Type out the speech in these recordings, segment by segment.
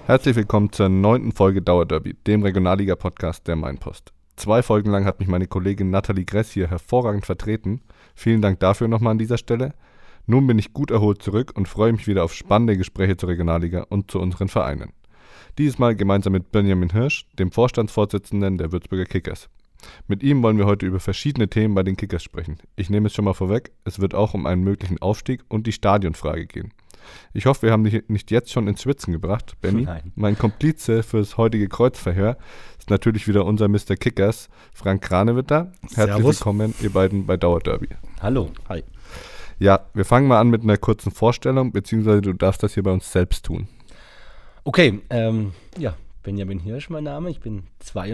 Herzlich willkommen zur 9. Folge Dauerderby, dem Regionalliga-Podcast der Mainpost. 2 Folgen lang hat mich meine Kollegin Nathalie Gress hier hervorragend vertreten. Vielen Dank dafür nochmal an dieser Stelle. Nun bin ich gut erholt zurück und freue mich wieder auf spannende Gespräche zur Regionalliga und zu unseren Vereinen. Dieses Mal gemeinsam mit Benjamin Hirsch, dem Vorstandsvorsitzenden der Würzburger Kickers. Mit ihm wollen wir heute über verschiedene Themen bei den Kickers sprechen. Ich nehme es schon mal vorweg, es wird auch um einen möglichen Aufstieg und die Stadionfrage gehen. Ich hoffe, wir haben dich nicht jetzt schon ins Schwitzen gebracht, Benny. Nein. Mein Komplize fürs heutige Kreuzverhör ist natürlich wieder unser Mr. Kickers, Frank Kranewitter. Herzlich willkommen, ihr beiden bei Dauerderby. Hallo. Hi. Ja, wir fangen mal an mit einer kurzen Vorstellung, beziehungsweise du darfst das hier bei uns selbst tun. Okay, Benjamin Hirsch mein Name. Ich bin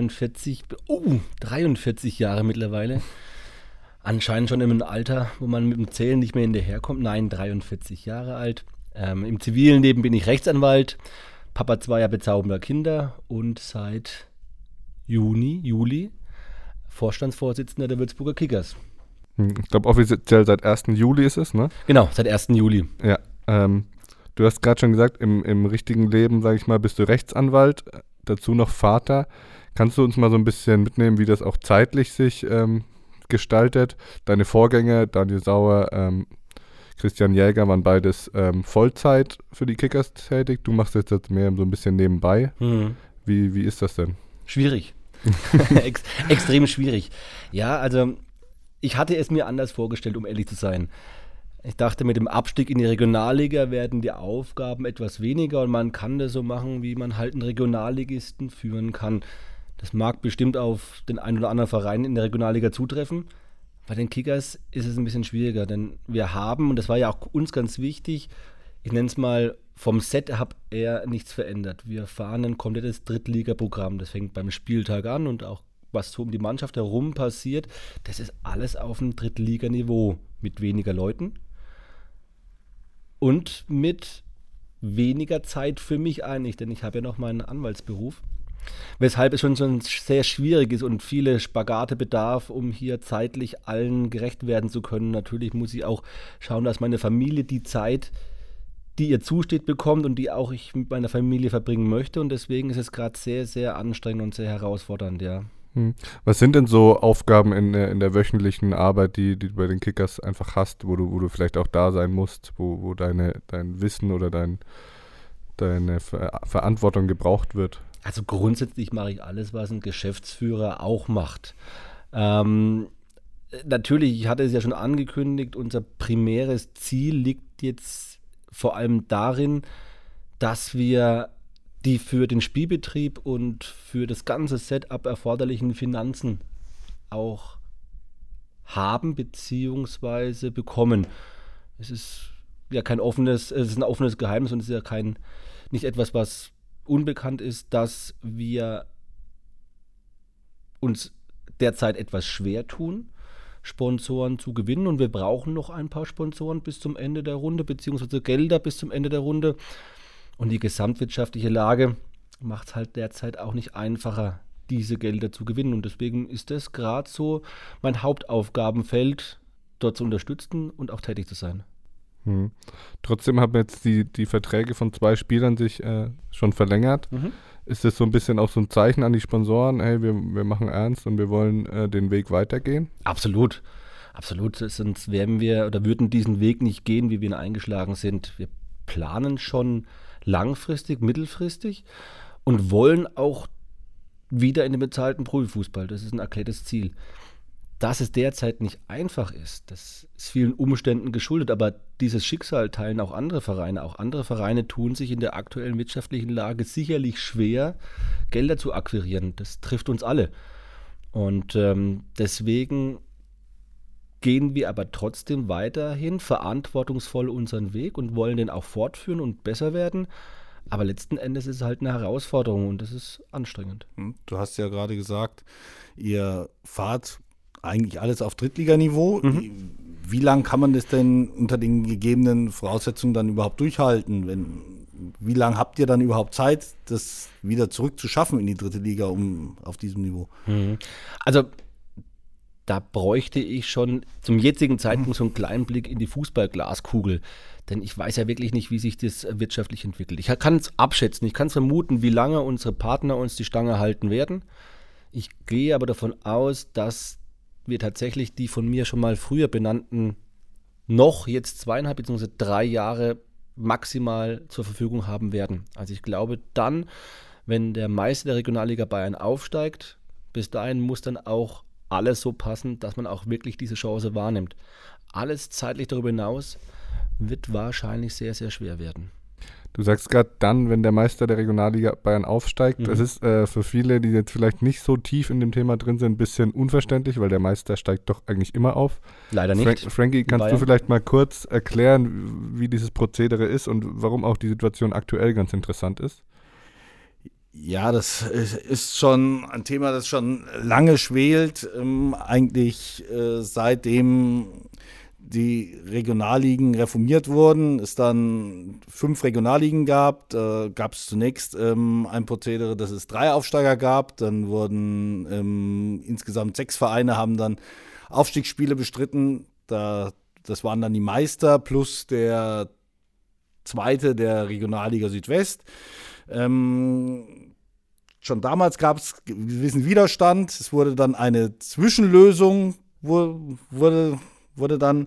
43 Jahre mittlerweile. Anscheinend schon in einem Alter, wo man mit dem Zählen nicht mehr hinterherkommt. Nein, 43 Jahre alt. Im zivilen Leben bin ich Rechtsanwalt, Papa zweier bezaubernder Kinder und seit Juli Vorstandsvorsitzender der Würzburger Kickers. Ich glaube offiziell seit 1. Juli ist es, ne? Genau, seit 1. Juli. Ja, du hast gerade schon gesagt, im richtigen Leben, sage ich mal, bist du Rechtsanwalt, dazu noch Vater. Kannst du uns mal so ein bisschen mitnehmen, wie das auch zeitlich sich gestaltet? Deine Vorgänger, Daniel Sauer, Christian Jäger, waren beides Vollzeit für die Kickers tätig. Du machst jetzt mehr so ein bisschen nebenbei. Wie ist das denn? Schwierig. Extrem schwierig. Ja, also ich hatte es mir anders vorgestellt, um ehrlich zu sein. Ich dachte, mit dem Abstieg in die Regionalliga werden die Aufgaben etwas weniger und man kann das so machen, wie man halt einen Regionalligisten führen kann. Das mag bestimmt auf den einen oder anderen Verein in der Regionalliga zutreffen. Bei den Kickers ist es ein bisschen schwieriger, denn wir haben, und das war ja auch uns ganz wichtig, ich nenne es mal, vom Setup eher nichts verändert. Wir fahren ein komplettes Drittliga-Programm. Das fängt beim Spieltag an und auch was so um die Mannschaft herum passiert, das ist alles auf dem Drittliganiveau mit weniger Leuten und mit weniger Zeit für mich eigentlich, denn ich habe ja noch meinen Anwaltsberuf. Weshalb es schon sehr schwierig ist und viele Spagate bedarf, um hier zeitlich allen gerecht werden zu können. Natürlich muss ich auch schauen, dass meine Familie die Zeit, die ihr zusteht, bekommt und die auch ich mit meiner Familie verbringen möchte. Und deswegen ist es gerade sehr, sehr anstrengend und sehr herausfordernd, ja. Was sind denn so Aufgaben in der wöchentlichen Arbeit, die du bei den Kickers einfach hast, wo du vielleicht auch da sein musst, wo dein Wissen oder deine Verantwortung gebraucht wird? Also grundsätzlich mache ich alles, was ein Geschäftsführer auch macht. Natürlich, ich hatte es ja schon angekündigt, unser primäres Ziel liegt jetzt vor allem darin, dass wir die für den Spielbetrieb und für das ganze Setup erforderlichen Finanzen auch haben bzw. bekommen. Es ist ja es ist ein offenes Geheimnis und es ist ja nicht etwas, was unbekannt ist, dass wir uns derzeit etwas schwer tun, Sponsoren zu gewinnen, und wir brauchen noch ein paar Sponsoren bis zum Ende der Runde, beziehungsweise Gelder bis zum Ende der Runde, und die gesamtwirtschaftliche Lage macht es halt derzeit auch nicht einfacher, diese Gelder zu gewinnen, und deswegen ist das gerade so mein Hauptaufgabenfeld, dort zu unterstützen und auch tätig zu sein. Trotzdem haben jetzt die Verträge von 2 Spielern sich schon verlängert. Ist das so ein bisschen auch so ein Zeichen an die Sponsoren, hey, wir machen ernst und wir wollen den Weg weitergehen? Absolut. Sonst würden diesen Weg nicht gehen, wie wir ihn eingeschlagen sind. Wir planen schon langfristig, mittelfristig und wollen auch wieder in den bezahlten Profifußball. Das ist ein erklärtes Ziel. Dass es derzeit nicht einfach ist, das ist vielen Umständen geschuldet, aber dieses Schicksal teilen auch andere Vereine. Auch andere Vereine tun sich in der aktuellen wirtschaftlichen Lage sicherlich schwer, Gelder zu akquirieren. Das trifft uns alle. Und deswegen gehen wir aber trotzdem weiterhin verantwortungsvoll unseren Weg und wollen den auch fortführen und besser werden. Aber letzten Endes ist es halt eine Herausforderung und das ist anstrengend. Du hast ja gerade gesagt, ihr fahrt eigentlich alles auf Drittliganiveau. Wie lange kann man das denn unter den gegebenen Voraussetzungen dann überhaupt durchhalten? Wie lange habt ihr dann überhaupt Zeit, das wieder zurück zu schaffen in die dritte Liga auf diesem Niveau? Also da bräuchte ich schon zum jetzigen Zeitpunkt so einen kleinen Blick in die Fußballglaskugel. Denn ich weiß ja wirklich nicht, wie sich das wirtschaftlich entwickelt. Ich kann es abschätzen, ich kann es vermuten, wie lange unsere Partner uns die Stange halten werden. Ich gehe aber davon aus, dass wir tatsächlich die von mir schon mal früher benannten noch jetzt 2,5 bzw. 3 Jahre maximal zur Verfügung haben werden. Also ich glaube dann, wenn der Meister der Regionalliga Bayern aufsteigt, bis dahin muss dann auch alles so passen, dass man auch wirklich diese Chance wahrnimmt. Alles zeitlich darüber hinaus wird wahrscheinlich sehr, sehr schwer werden. Du sagst gerade dann, wenn der Meister der Regionalliga Bayern aufsteigt. Das ist für viele, die jetzt vielleicht nicht so tief in dem Thema drin sind, ein bisschen unverständlich, weil der Meister steigt doch eigentlich immer auf. Leider nicht. Frankie, kannst du vielleicht mal kurz erklären, wie dieses Prozedere ist und warum auch die Situation aktuell ganz interessant ist? Ja, das ist schon ein Thema, das schon lange schwelt, eigentlich seitdem die Regionalligen reformiert wurden, es dann 5 Regionalligen gab. Da gab es zunächst ein Prozedere, dass es 3 Aufsteiger gab. Dann wurden insgesamt 6 Vereine haben dann Aufstiegsspiele bestritten. Das waren dann die Meister plus der zweite der Regionalliga Südwest. Schon damals gab es gewissen Widerstand. Es wurde dann eine Zwischenlösung, wurde dann,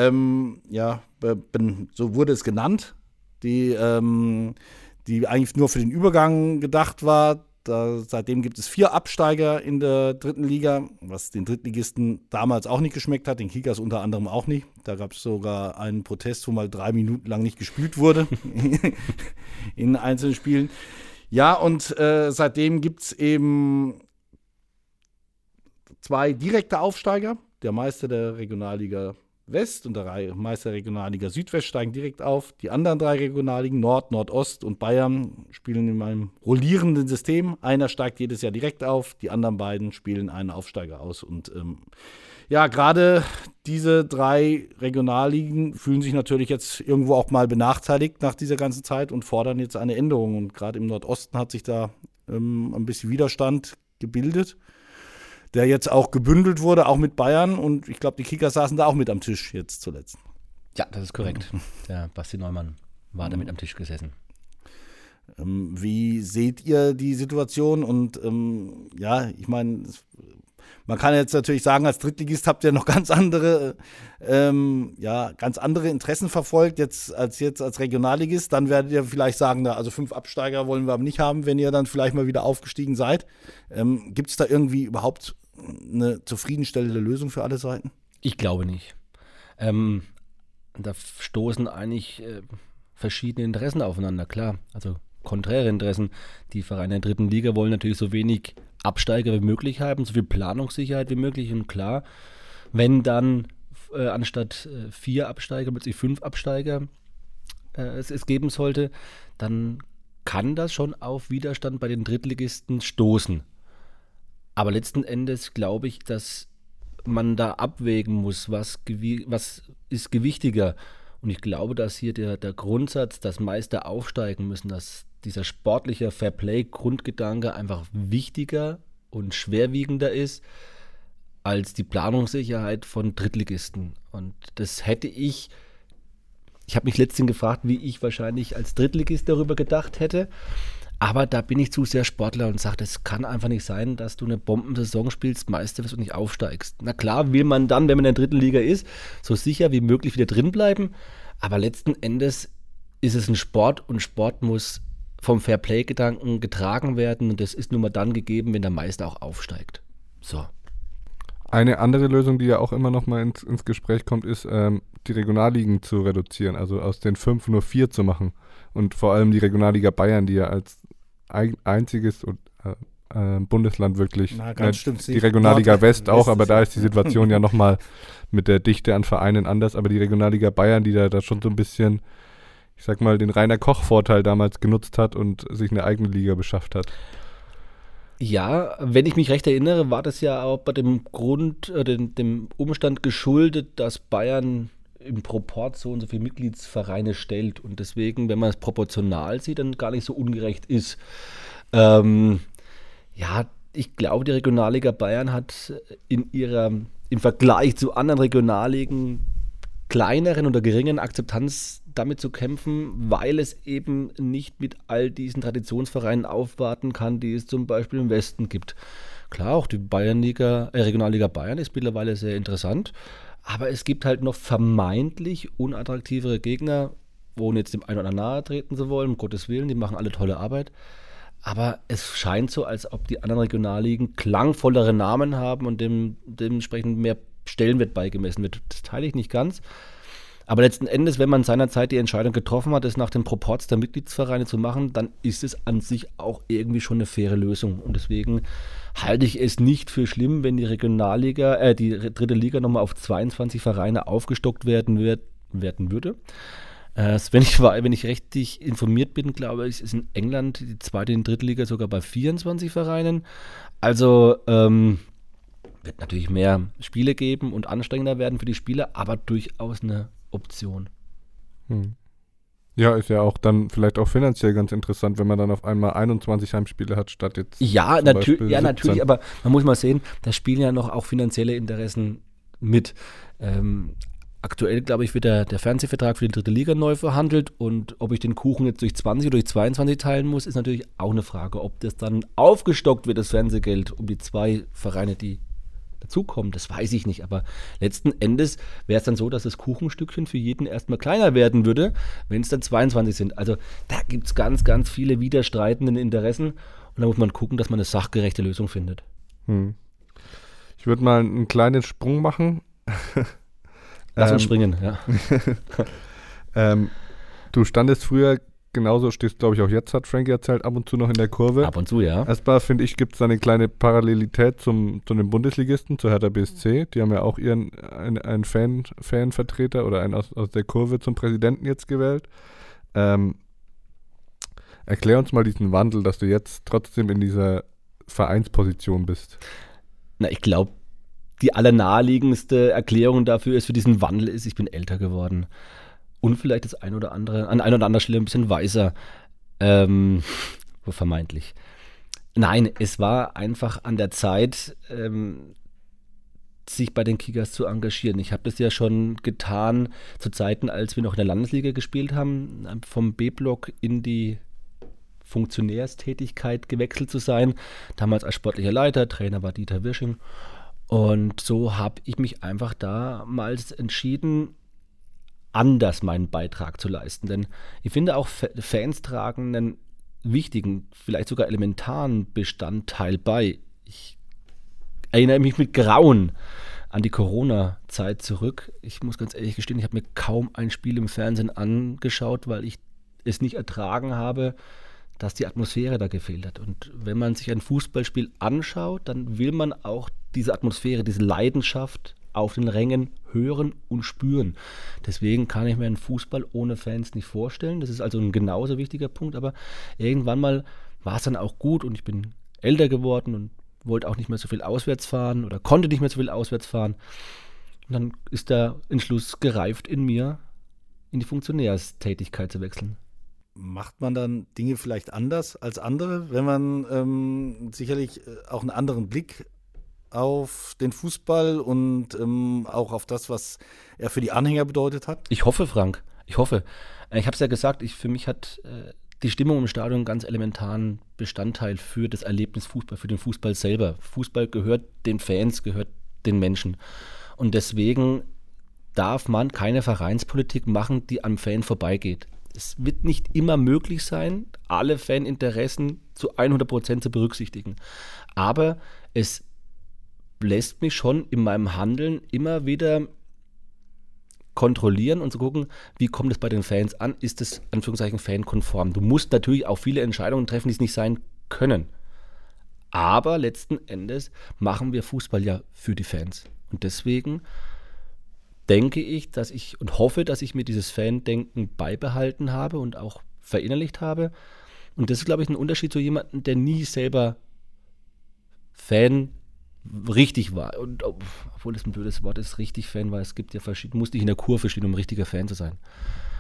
so wurde es genannt, die eigentlich nur für den Übergang gedacht war. Seitdem gibt es 4 Absteiger in der 3. Liga, was den Drittligisten damals auch nicht geschmeckt hat, den Kickers unter anderem auch nicht. Da gab es sogar einen Protest, wo mal 3 Minuten lang nicht gespielt wurde in einzelnen Spielen. Ja, und seitdem gibt es eben 2 direkte Aufsteiger. Der Meister der Regionalliga West und der Meister der Regionalliga Südwest steigen direkt auf. Die anderen 3 Regionalligen, Nord, Nordost und Bayern, spielen in einem rollierenden System. Einer steigt jedes Jahr direkt auf, die anderen beiden spielen einen Aufsteiger aus. Und gerade diese 3 Regionalligen fühlen sich natürlich jetzt irgendwo auch mal benachteiligt nach dieser ganzen Zeit und fordern jetzt eine Änderung. Und gerade im Nordosten hat sich da ein bisschen Widerstand gebildet, der jetzt auch gebündelt wurde, auch mit Bayern. Und ich glaube, die Kickers saßen da auch mit am Tisch jetzt zuletzt. Ja, das ist korrekt. Der Basti Neumann war da mit am Tisch gesessen. Wie seht ihr die Situation? Und ich meine, man kann jetzt natürlich sagen, als Drittligist habt ihr noch ganz andere Interessen verfolgt, jetzt als Regionalligist. Dann werdet ihr vielleicht sagen, also 5 Absteiger wollen wir aber nicht haben, wenn ihr dann vielleicht mal wieder aufgestiegen seid. Gibt es da irgendwie überhaupt eine zufriedenstellende Lösung für alle Seiten? Ich glaube nicht. Da stoßen eigentlich verschiedene Interessen aufeinander, klar. Also konträre Interessen. Die Vereine der 3. Liga wollen natürlich so wenig Absteiger wie möglich haben, so viel Planungssicherheit wie möglich. Und klar, wenn dann anstatt 4 Absteiger plötzlich 5 Absteiger es geben sollte, dann kann das schon auf Widerstand bei den Drittligisten stoßen. Aber letzten Endes glaube ich, dass man da abwägen muss, was ist gewichtiger. Und ich glaube, dass hier der Grundsatz, dass Meister aufsteigen müssen, dass dieser sportliche Fairplay-Grundgedanke einfach wichtiger und schwerwiegender ist als die Planungssicherheit von Drittligisten. Und das hätte ich habe mich letztens gefragt, wie ich wahrscheinlich als Drittligist darüber gedacht hätte. Aber da bin ich zu sehr Sportler und sage, es kann einfach nicht sein, dass du eine Bombensaison spielst, Meister wirst und nicht aufsteigst. Na klar, will man dann, wenn man in der 3. Liga ist, so sicher wie möglich wieder drin bleiben. Aber letzten Endes ist es ein Sport und Sport muss vom Fairplay-Gedanken getragen werden. Und das ist nun mal dann gegeben, wenn der Meister auch aufsteigt. So. Eine andere Lösung, die ja auch immer noch mal ins Gespräch kommt, ist, die Regionalligen zu reduzieren. Also aus den 5 nur 4 zu machen. Und vor allem die Regionalliga Bayern, die ja als einziges Bundesland wirklich, die Regionalliga West auch, aber da ist die Situation ja nochmal mit der Dichte an Vereinen anders, aber die Regionalliga Bayern, die da schon so ein bisschen, ich sag mal, den Rainer Koch-Vorteil damals genutzt hat und sich eine eigene Liga beschafft hat. Ja, wenn ich mich recht erinnere, war das ja auch bei dem dem Umstand geschuldet, dass Bayern im Proport so und so viele Mitgliedsvereine stellt und deswegen, wenn man es proportional sieht, dann gar nicht so ungerecht ist. Ich glaube, die Regionalliga Bayern hat in ihrer im Vergleich zu anderen Regionalligen kleineren oder geringen Akzeptanz damit zu kämpfen, weil es eben nicht mit all diesen Traditionsvereinen aufwarten kann, die es zum Beispiel im Westen gibt. Klar, auch die Regionalliga Bayern ist mittlerweile sehr interessant, aber es gibt halt noch vermeintlich unattraktivere Gegner, ohne jetzt dem einen oder anderen nahe treten zu wollen, um Gottes Willen, die machen alle tolle Arbeit. Aber es scheint so, als ob die anderen Regionalligen klangvollere Namen haben und dementsprechend mehr Stellenwert beigemessen wird. Das teile ich nicht ganz. Aber letzten Endes, wenn man seinerzeit die Entscheidung getroffen hat, es nach den Proports der Mitgliedsvereine zu machen, dann ist es an sich auch irgendwie schon eine faire Lösung. Und deswegen halte ich es nicht für schlimm, wenn die Regionalliga, die dritte Liga nochmal auf 22 Vereine aufgestockt werden würde. Wenn ich richtig informiert bin, glaube ich, ist in England die zweite und dritte Liga sogar bei 24 Vereinen. Also wird natürlich mehr Spiele geben und anstrengender werden für die Spieler, aber durchaus eine Option. Ja, ist ja auch dann vielleicht auch finanziell ganz interessant, wenn man dann auf einmal 21 Heimspiele hat, statt jetzt Ja, natürlich, aber man muss mal sehen, da spielen ja noch auch finanzielle Interessen mit. Aktuell, glaube ich, wird der Fernsehvertrag für die dritte Liga neu verhandelt und ob ich den Kuchen jetzt durch 20 oder durch 22 teilen muss, ist natürlich auch eine Frage. Ob das dann aufgestockt wird, das Fernsehgeld, um die 2 Vereine, die dazukommen, das weiß ich nicht. Aber letzten Endes wäre es dann so, dass das Kuchenstückchen für jeden erstmal kleiner werden würde, wenn es dann 22 sind. Also da gibt es ganz, ganz viele widerstreitende Interessen und da muss man gucken, dass man eine sachgerechte Lösung findet. Ich würde mal einen kleinen Sprung machen. Lass uns springen, ja. Du standest früher, genauso stehst glaube ich auch jetzt, hat Frankie erzählt, ab und zu noch in der Kurve. Ab und zu, ja. Erstmal finde ich, gibt es da eine kleine Parallelität zu den Bundesligisten, zur Hertha BSC. Die haben ja auch einen Fanvertreter oder einen aus der Kurve zum Präsidenten jetzt gewählt. Erklär uns mal diesen Wandel, dass du jetzt trotzdem in dieser Vereinsposition bist. Na, ich glaube, die allernaheliegendste Erklärung dafür ist, für diesen Wandel ist, ich bin älter geworden. Und vielleicht an einer oder anderen Stelle ein bisschen weiser. Vermeintlich. Nein, es war einfach an der Zeit, sich bei den Kickers zu engagieren. Ich habe das ja schon getan zu Zeiten, als wir noch in der Landesliga gespielt haben, vom B-Block in die Funktionärstätigkeit gewechselt zu sein. Damals als sportlicher Leiter, Trainer war Dieter Wirsching. Und so habe ich mich einfach damals entschieden, anders meinen Beitrag zu leisten. Denn ich finde auch, Fans tragen einen wichtigen, vielleicht sogar elementaren Bestandteil bei. Ich erinnere mich mit Grauen an die Corona-Zeit zurück. Ich muss ganz ehrlich gestehen, ich habe mir kaum ein Spiel im Fernsehen angeschaut, weil ich es nicht ertragen habe, dass die Atmosphäre da gefehlt hat. Und wenn man sich ein Fußballspiel anschaut, dann will man auch diese Atmosphäre, diese Leidenschaft auf den Rängen hören und spüren. Deswegen kann ich mir einen Fußball ohne Fans nicht vorstellen. Das ist also ein genauso wichtiger Punkt, aber irgendwann mal war es dann auch gut und ich bin älter geworden und wollte auch nicht mehr so viel auswärts fahren oder konnte nicht mehr so viel auswärts fahren. Und dann ist der Entschluss gereift in mir, in die Funktionärstätigkeit zu wechseln. Macht man dann Dinge vielleicht anders als andere, wenn man sicherlich auch einen anderen Blick auf den Fußball und auch auf das, was er für die Anhänger bedeutet hat? Ich hoffe, Frank. Ich hoffe. Ich habe es ja gesagt, für mich hat die Stimmung im Stadion einen ganz elementaren Bestandteil für das Erlebnis Fußball, für den Fußball selber. Fußball gehört den Fans, gehört den Menschen. Und deswegen darf man keine Vereinspolitik machen, die am Fan vorbeigeht. Es wird nicht immer möglich sein, alle Faninteressen zu 100% zu berücksichtigen. Aber es lässt mich schon in meinem Handeln immer wieder kontrollieren und zu gucken, wie kommt es bei den Fans an? Ist es, Anführungszeichen, fankonform? Du musst natürlich auch viele Entscheidungen treffen, die es nicht sein können. Aber letzten Endes machen wir Fußball ja für die Fans. Und deswegen denke ich, und hoffe, dass ich mir dieses Fan-Denken beibehalten habe und auch verinnerlicht habe. Und das ist, glaube ich, ein Unterschied zu jemandem, der nie selber Fan richtig war. Und obwohl das ein blödes Wort ist, richtig Fan war, es gibt ja verschiedene, musste ich in der Kurve stehen, um ein richtiger Fan zu sein.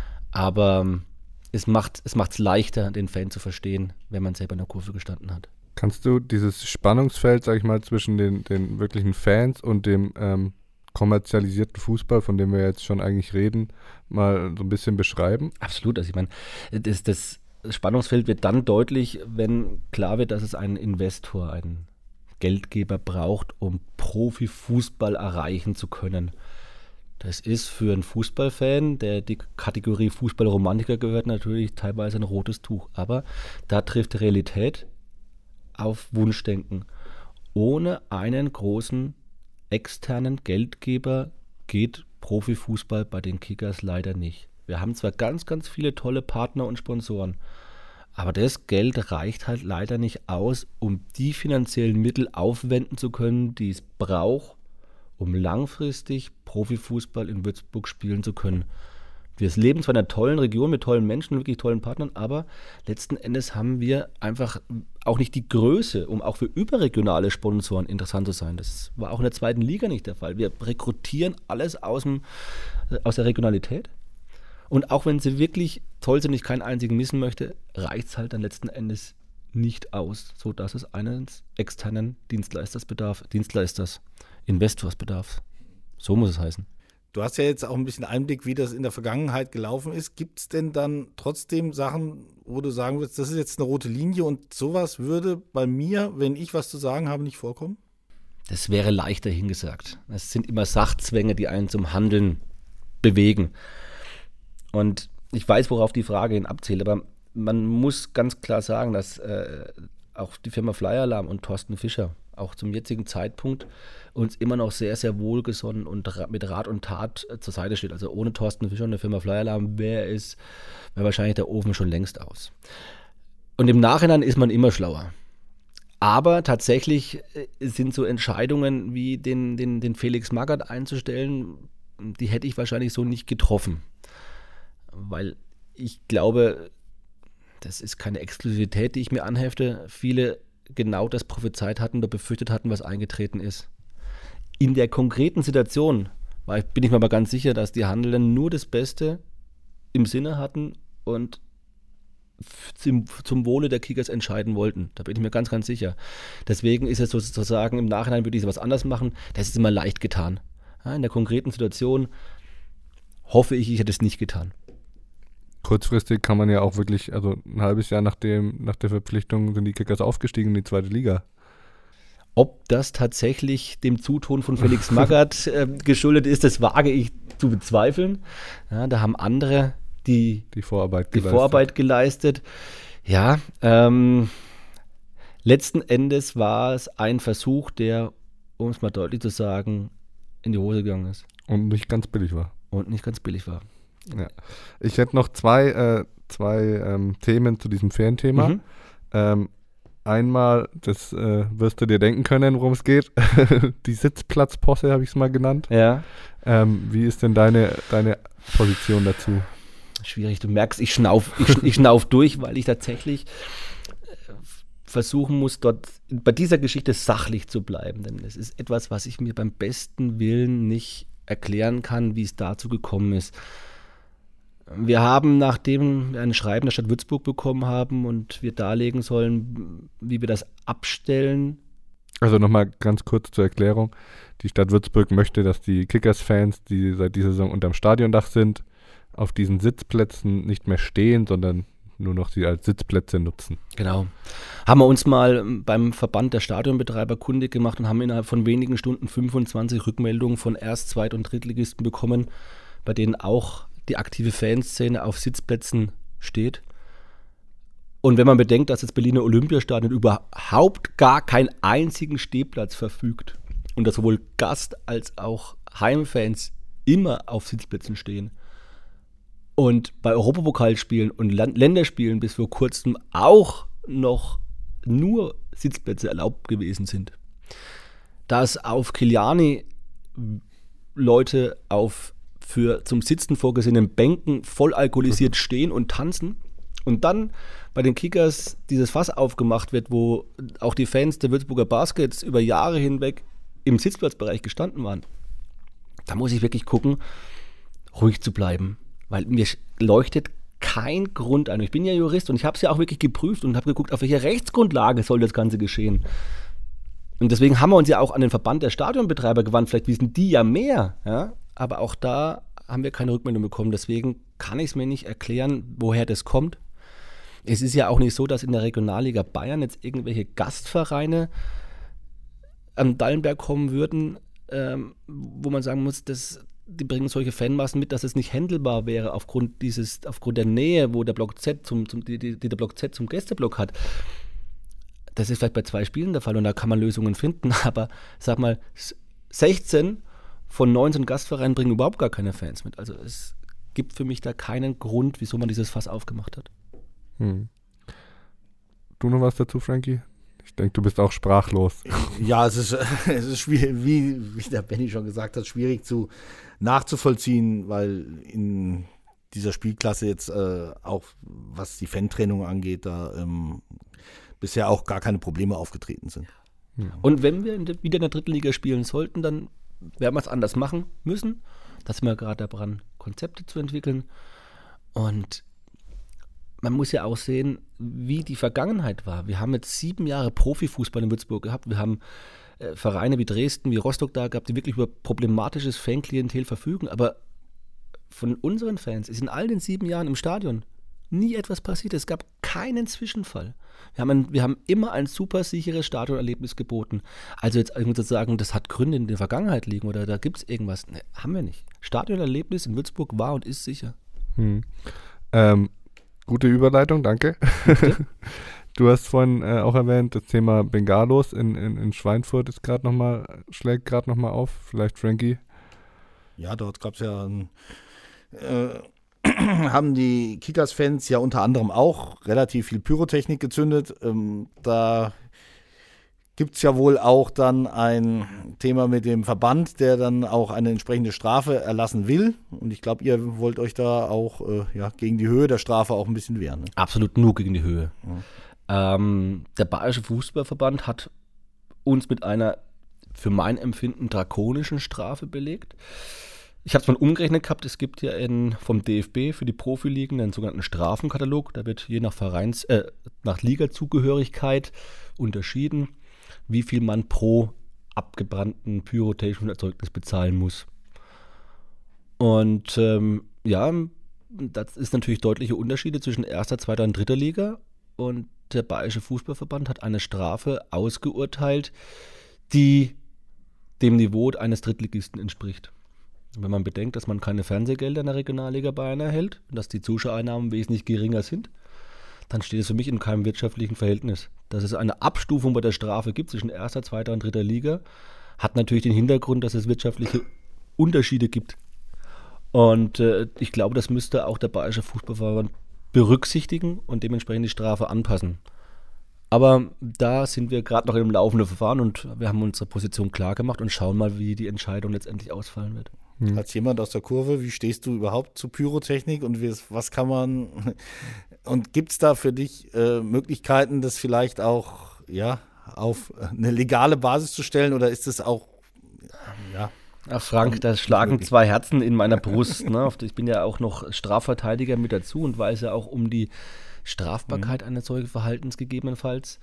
Aber es macht's leichter, den Fan zu verstehen, wenn man selber in der Kurve gestanden hat. Kannst du dieses Spannungsfeld, sag ich mal, zwischen den wirklichen Fans und dem kommerzialisierten Fußball, von dem wir jetzt schon eigentlich reden, mal so ein bisschen beschreiben? Absolut. Also ich meine, das Spannungsfeld wird dann deutlich, wenn klar wird, dass es einen Investor, einen Geldgeber braucht, um Profifußball erreichen zu können. Das ist für einen Fußballfan, der die Kategorie Fußballromantiker gehört, natürlich teilweise ein rotes Tuch. Aber da trifft die Realität auf Wunschdenken. Ohne einen großen externen Geldgeber geht Profifußball bei den Kickers leider nicht. Wir haben zwar ganz, ganz viele tolle Partner und Sponsoren, aber das Geld reicht halt leider nicht aus, um die finanziellen Mittel aufwenden zu können, die es braucht, um langfristig Profifußball in Würzburg spielen zu können. Wir leben zwar in einer tollen Region mit tollen Menschen, wirklich tollen Partnern, aber letzten Endes haben wir einfach auch nicht die Größe, um auch für überregionale Sponsoren interessant zu sein. Das war auch in der zweiten Liga nicht der Fall. Wir rekrutieren alles aus der Regionalität. Und auch wenn sie wirklich toll sind, ich keinen einzigen missen möchte, reicht es halt dann letzten Endes nicht aus, sodass es eines externen Investors bedarf. So muss es heißen. Du hast ja jetzt auch ein bisschen Einblick, wie das in der Vergangenheit gelaufen ist. Gibt es denn dann trotzdem Sachen, wo du sagen würdest, das ist jetzt eine rote Linie und sowas würde bei mir, wenn ich was zu sagen habe, nicht vorkommen? Das wäre leichter hingesagt. Es sind immer Sachzwänge, die einen zum Handeln bewegen. Und ich weiß, worauf die Frage hin abzielt, aber man muss ganz klar sagen, dass auch die Firma Flyer Alarm und Thorsten Fischer auch zum jetzigen Zeitpunkt uns immer noch sehr, sehr wohlgesonnen und mit Rat und Tat zur Seite steht. Also ohne Thorsten Fischer und der Firma Flyer Alarm wäre wahrscheinlich der Ofen schon längst aus. Und im Nachhinein ist man immer schlauer. Aber tatsächlich sind so Entscheidungen wie den Felix Magath einzustellen, die hätte ich wahrscheinlich so nicht getroffen. Weil ich glaube, das ist keine Exklusivität, die ich mir anhefte. Viele genau das prophezeit hatten oder befürchtet hatten, was eingetreten ist. In der konkreten Situation bin ich mir aber ganz sicher, dass die Handelnden nur das Beste im Sinne hatten und zum Wohle der Kickers entscheiden wollten. Da bin ich mir ganz, ganz sicher. Deswegen ist es sozusagen, im Nachhinein würde ich was anders machen. Das ist immer leicht getan. Ja, in der konkreten Situation hoffe ich hätte es nicht getan. Kurzfristig kann man ja auch wirklich, also ein halbes Jahr nach der Verpflichtung sind die Kickers aufgestiegen in die zweite Liga. Ob das tatsächlich dem Zutun von Felix Magath geschuldet ist, das wage ich zu bezweifeln. Ja, da haben andere die Vorarbeit geleistet. Ja, letzten Endes war es ein Versuch, der, um es mal deutlich zu sagen, in die Hose gegangen ist. Und nicht ganz billig war. Ja. Ich hätte noch zwei Themen zu diesem Fernthema. Einmal, das wirst du dir denken können, worum es geht. Die Sitzplatzposse habe ich es mal genannt. Ja. Wie ist denn deine Position dazu? Schwierig, du merkst, ich schnauf durch, weil ich tatsächlich versuchen muss, dort bei dieser Geschichte sachlich zu bleiben. Denn es ist etwas, was ich mir beim besten Willen nicht erklären kann, wie es dazu gekommen ist. Wir haben, nachdem wir ein Schreiben der Stadt Würzburg bekommen haben und wir darlegen sollen, wie wir das abstellen. Also nochmal ganz kurz zur Erklärung. Die Stadt Würzburg möchte, dass die Kickers-Fans, die seit dieser Saison unterm Stadiondach sind, auf diesen Sitzplätzen nicht mehr stehen, sondern nur noch sie als Sitzplätze nutzen. Genau. Haben wir uns mal beim Verband der Stadionbetreiber kundig gemacht und haben innerhalb von wenigen Stunden 25 Rückmeldungen von Erst-, Zweit- und Drittligisten bekommen, bei denen auch die aktive Fanszene auf Sitzplätzen steht. Und wenn man bedenkt, dass das Berliner Olympiastadion überhaupt gar keinen einzigen Stehplatz verfügt und dass sowohl Gast- als auch Heimfans immer auf Sitzplätzen stehen und bei Europapokalspielen und Länderspielen bis vor kurzem auch noch nur Sitzplätze erlaubt gewesen sind, dass auf Kiliani Leute auf für zum Sitzen vorgesehenen Bänken voll alkoholisiert stehen und tanzen und dann bei den Kickers dieses Fass aufgemacht wird, wo auch die Fans der Würzburger Baskets über Jahre hinweg im Sitzplatzbereich gestanden waren. Da muss ich wirklich gucken, ruhig zu bleiben, weil mir leuchtet kein Grund ein. Ich bin ja Jurist und ich habe es ja auch wirklich geprüft und habe geguckt, auf welcher Rechtsgrundlage soll das Ganze geschehen. Und deswegen haben wir uns ja auch an den Verband der Stadionbetreiber gewandt. Vielleicht wissen die ja mehr, ja? Aber auch da haben wir keine Rückmeldung bekommen. Deswegen kann ich es mir nicht erklären, woher das kommt. Es ist ja auch nicht so, dass in der Regionalliga Bayern jetzt irgendwelche Gastvereine am Dallenberg kommen würden, wo man sagen muss, die bringen solche Fanmassen mit, dass es nicht händelbar wäre aufgrund der Nähe, wo der Block Z der Block Z zum Gästeblock hat. Das ist vielleicht bei 2 Spielen der Fall und da kann man Lösungen finden, aber sag mal, 16 von 19 Gastvereinen bringen überhaupt gar keine Fans mit. Also es gibt für mich da keinen Grund, wieso man dieses Fass aufgemacht hat. Du noch was dazu, Frankie? Ich denke, du bist auch sprachlos. Ja, es ist schwierig, wie der Benny schon gesagt hat, schwierig nachzuvollziehen, weil in dieser Spielklasse jetzt auch, was die Fantrennung angeht, da bisher auch gar keine Probleme aufgetreten sind. Und wenn wir wieder in der dritten Liga spielen sollten, dann werden wir es anders machen müssen. Da sind wir gerade daran, Konzepte zu entwickeln. Und man muss ja auch sehen, wie die Vergangenheit war. Wir haben jetzt 7 Jahre Profifußball in Würzburg gehabt. Wir haben Vereine wie Dresden, wie Rostock da gehabt, die wirklich über problematisches Fanklientel verfügen. Aber von unseren Fans ist in all den 7 Jahren im Stadion nie etwas passiert. Es gab keinen Zwischenfall. Wir haben immer ein super sicheres Stadionerlebnis geboten. Also jetzt irgendwie zu sagen, das hat Gründe in der Vergangenheit liegen oder da gibt es irgendwas. Ne, haben wir nicht. Stadionerlebnis in Würzburg war und ist sicher. Gute Überleitung, danke. Okay. Du hast vorhin auch erwähnt, das Thema Bengalos in Schweinfurt schlägt gerade nochmal auf. Vielleicht Frankie? Ja, dort gab es ja haben die Kickers-Fans ja unter anderem auch relativ viel Pyrotechnik gezündet. Da gibt es ja wohl auch dann ein Thema mit dem Verband, der dann auch eine entsprechende Strafe erlassen will. Und ich glaube, ihr wollt euch da auch gegen die Höhe der Strafe auch ein bisschen wehren. Ne? Absolut nur gegen die Höhe. Ja. Der Bayerische Fußballverband hat uns mit einer, für mein Empfinden, drakonischen Strafe belegt. Ich habe es mal umgerechnet gehabt, es gibt ja vom DFB für die Profiligen einen sogenannten Strafenkatalog. Da wird je nach nach Ligazugehörigkeit unterschieden, wie viel man pro abgebrannten pyrotechnischen Erzeugnis bezahlen muss. Und das ist natürlich deutliche Unterschiede zwischen 1., 2. und 3. Liga. Und der Bayerische Fußballverband hat eine Strafe ausgeurteilt, die dem Niveau eines Drittligisten entspricht. Wenn man bedenkt, dass man keine Fernsehgelder in der Regionalliga Bayern erhält und dass die Zuschauereinnahmen wesentlich geringer sind, dann steht es für mich in keinem wirtschaftlichen Verhältnis. Dass es eine Abstufung bei der Strafe gibt zwischen 1., 2. und 3. Liga, hat natürlich den Hintergrund, dass es wirtschaftliche Unterschiede gibt. Und ich glaube, das müsste auch der Bayerische Fußballverband berücksichtigen und dementsprechend die Strafe anpassen. Aber da sind wir gerade noch im laufenden Verfahren und wir haben unsere Position klar gemacht und schauen mal, wie die Entscheidung letztendlich ausfallen wird. Als jemand aus der Kurve, wie stehst du überhaupt zu Pyrotechnik und was kann man und gibt es da für dich Möglichkeiten, das vielleicht auch auf eine legale Basis zu stellen oder ist es auch Ach Frank, da schlagen 2 Herzen in meiner Brust. Ne? Ich bin ja auch noch Strafverteidiger mit dazu und weiß ja auch um die Strafbarkeit eines solchen Verhaltens gegebenenfalls.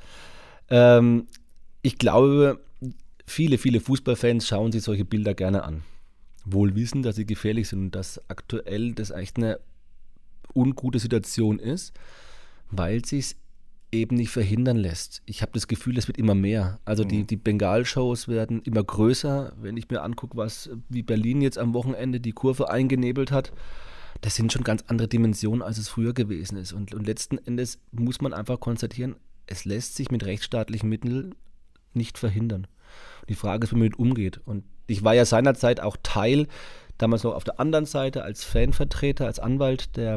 Ich glaube, viele Fußballfans schauen sich solche Bilder gerne an. Wohl wissen, dass sie gefährlich sind und dass aktuell das echt eine ungute Situation ist, weil es sich eben nicht verhindern lässt. Ich habe das Gefühl, es wird immer mehr. Also die Bengal-Shows werden immer größer. Wenn ich mir angucke, wie Berlin jetzt am Wochenende die Kurve eingenebelt hat, das sind schon ganz andere Dimensionen, als es früher gewesen ist. Und letzten Endes muss man einfach konstatieren, es lässt sich mit rechtsstaatlichen Mitteln nicht verhindern. Die Frage ist, wie man damit umgeht. Und ich war ja seinerzeit auch Teil, damals noch auf der anderen Seite als Fanvertreter, als Anwalt der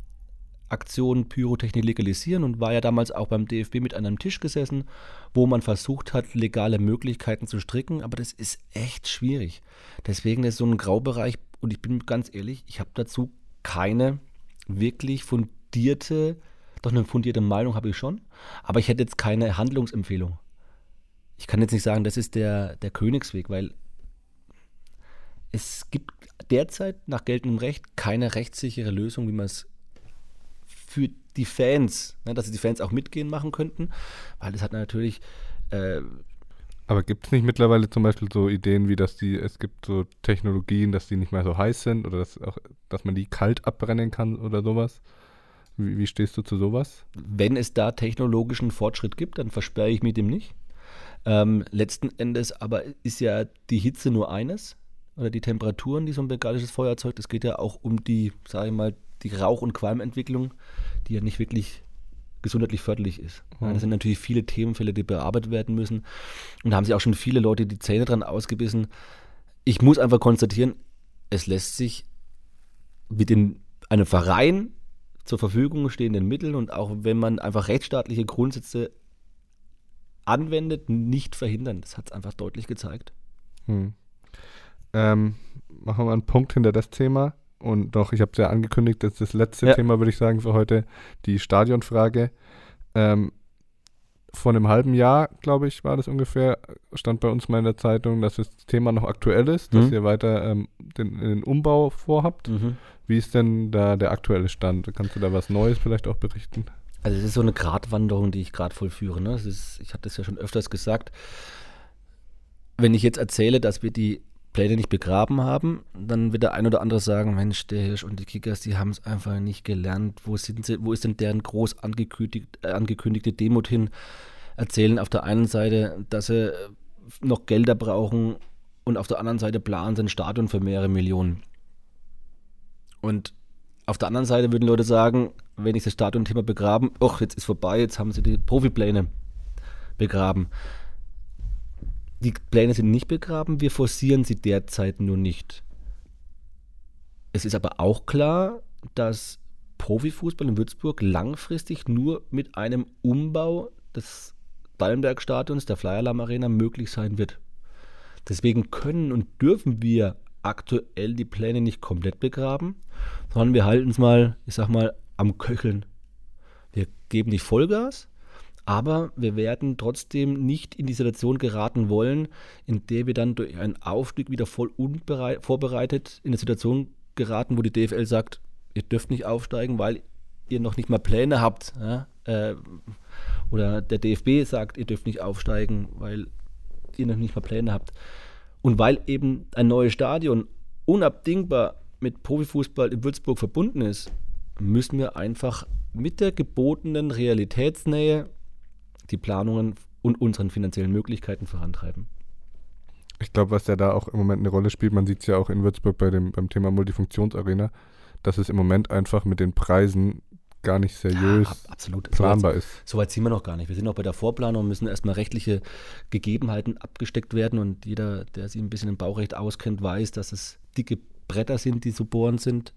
Aktion Pyrotechnik legalisieren und war ja damals auch beim DFB mit an einem Tisch gesessen, wo man versucht hat, legale Möglichkeiten zu stricken, aber das ist echt schwierig. Deswegen ist so ein Graubereich und ich bin ganz ehrlich, ich habe dazu keine wirklich fundierte, doch eine fundierte Meinung habe ich schon, aber ich hätte jetzt keine Handlungsempfehlung. Ich kann jetzt nicht sagen, das ist der Königsweg, weil es gibt derzeit nach geltendem Recht keine rechtssichere Lösung, wie man es für die Fans, ne, dass sie die Fans auch mitgehen machen könnten, weil das hat natürlich Aber gibt es nicht mittlerweile zum Beispiel so Ideen, wie es gibt so Technologien, dass die nicht mehr so heiß sind oder dass man die kalt abbrennen kann oder sowas? Wie stehst du zu sowas? Wenn es da technologischen Fortschritt gibt, dann versperre ich mich dem nicht. Letzten Endes aber ist ja die Hitze nur eines oder die Temperaturen, die so ein bengalisches Feuer erzeugt. Es geht ja auch um die, sage ich mal, die Rauch- und Qualmentwicklung, die ja nicht wirklich gesundheitlich förderlich ist. Ja, das sind natürlich viele Themenfälle, die bearbeitet werden müssen. Und da haben sich auch schon viele Leute die Zähne dran ausgebissen. Ich muss einfach konstatieren, es lässt sich mit einem Verein zur Verfügung stehenden Mitteln und auch wenn man einfach rechtsstaatliche Grundsätze anwendet, nicht verhindern. Das hat es einfach deutlich gezeigt. Machen wir mal einen Punkt hinter das Thema. Und noch, ich habe es ja angekündigt, das ist das letzte Thema, würde ich sagen, für heute, die Stadionfrage. Vor einem halben Jahr, glaube ich, war das ungefähr, stand bei uns mal in der Zeitung, dass das Thema noch aktuell ist, dass ihr weiter den Umbau vorhabt. Wie ist denn da der aktuelle Stand? Kannst du da was Neues vielleicht auch berichten? Also es ist so eine Gratwanderung, die ich gerade vollführe. Ne? Ich hatte das ja schon öfters gesagt. Wenn ich jetzt erzähle, dass wir die Pläne nicht begraben haben, dann wird der ein oder andere sagen, Mensch, der Hirsch und die Kickers, die haben es einfach nicht gelernt. Wo sind sie? Wo ist denn deren groß angekündigte Demut hin? Erzählen auf der einen Seite, dass sie noch Gelder brauchen und auf der anderen Seite planen sie ein Stadion für mehrere Millionen. Und auf der anderen Seite würden Leute sagen, wenn ich das Stadionthema begraben, jetzt ist vorbei, jetzt haben sie die Profipläne begraben. Die Pläne sind nicht begraben, wir forcieren sie derzeit nur nicht. Es ist aber auch klar, dass Profifußball in Würzburg langfristig nur mit einem Umbau des Ballenberg-Stadions, der Flyer Alarm Arena, möglich sein wird. Deswegen können und dürfen wir aktuell die Pläne nicht komplett begraben, sondern wir halten es mal, ich sag mal, am Köcheln. Wir geben nicht Vollgas, aber wir werden trotzdem nicht in die Situation geraten wollen, in der wir dann durch einen Aufstieg wieder voll vorbereitet in eine Situation geraten, wo die DFL sagt, ihr dürft nicht aufsteigen, weil ihr noch nicht mal Pläne habt. Ja? Oder der DFB sagt, ihr dürft nicht aufsteigen, weil ihr noch nicht mal Pläne habt. Und weil eben ein neues Stadion unabdingbar mit Profifußball in Würzburg verbunden ist, müssen wir einfach mit der gebotenen Realitätsnähe die Planungen und unseren finanziellen Möglichkeiten vorantreiben. Ich glaube, was ja da auch im Moment eine Rolle spielt, man sieht es ja auch in Würzburg beim Thema Multifunktionsarena, dass es im Moment einfach mit den Preisen gar nicht seriös planbar ist. Soweit sind wir noch gar nicht. Wir sind noch bei der Vorplanung und müssen erstmal rechtliche Gegebenheiten abgesteckt werden und jeder, der sich ein bisschen im Baurecht auskennt, weiß, dass es dicke Bretter sind, die zu bohren sind.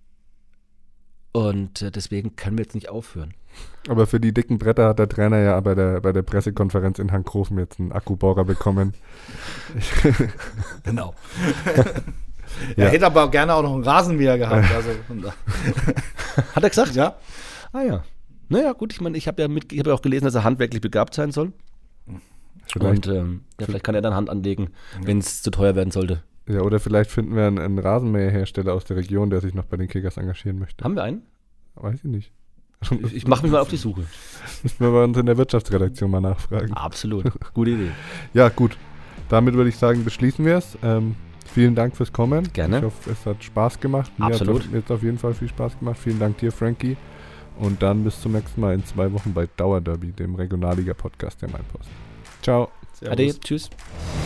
Und deswegen können wir jetzt nicht aufhören. Aber für die dicken Bretter hat der Trainer ja bei der Pressekonferenz in Hankrofen jetzt einen Akkubohrer bekommen. Genau. Er hätte aber gerne auch noch einen Rasenmäher gehabt. Also, hat er gesagt? Ja. Ah ja. Naja, gut, ich meine, ich habe ja auch gelesen, dass er handwerklich begabt sein soll. Vielleicht. Und vielleicht kann er dann Hand anlegen, wenn es zu teuer werden sollte. Ja, oder vielleicht finden wir einen Rasenmäherhersteller aus der Region, der sich noch bei den Kickers engagieren möchte. Haben wir einen? Weiß ich nicht. Ich mache mich mal auf die Suche. Müssen wir bei uns in der Wirtschaftsredaktion mal nachfragen. Absolut. Gute Idee. Ja, gut. Damit würde ich sagen, beschließen wir es. Vielen Dank fürs Kommen. Gerne. Ich hoffe, es hat Spaß gemacht. Absolut. Mir hat es auf jeden Fall viel Spaß gemacht. Vielen Dank dir, Frankie. Und dann bis zum nächsten Mal in 2 Wochen bei Dauerderby, dem Regionalliga-Podcast der Mein Post. Ciao. Ade, tschüss.